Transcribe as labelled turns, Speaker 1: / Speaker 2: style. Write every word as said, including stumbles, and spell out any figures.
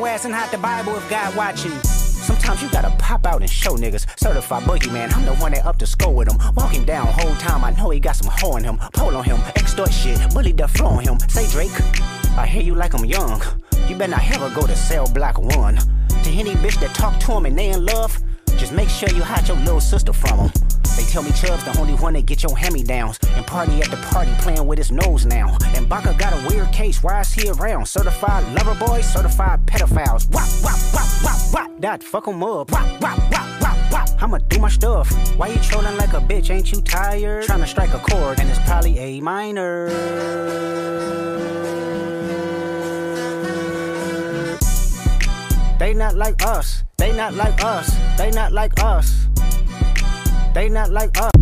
Speaker 1: your ass and hide the Bible if God watching. Sometimes you gotta pop out and show niggas. Certified boogeyman, I'm the one that up to score with him. Walk him down whole time, I know he got some hoe in him. Pull on him, extort shit, bully the floor on him. Say Drake, I hear you like I'm young. You better not ever go to cell block one. To any bitch that talk to him and they in love, just make sure you hide your little sister from him. They tell me Chubb's the only one that get your hand-me-downs and party at the party playing with his nose now. And Baka got a weird case, why is he around? Certified lover boys, certified pedophiles. Wop, wop, wop, wop, wop, that fuck him up. Wop, wop, wop, wop, wop, I'ma do my stuff. Why you trolling like a bitch, ain't you tired? Trying to strike a chord and it's probably A minor. They not like us, they not like us, they not like us. They not like us.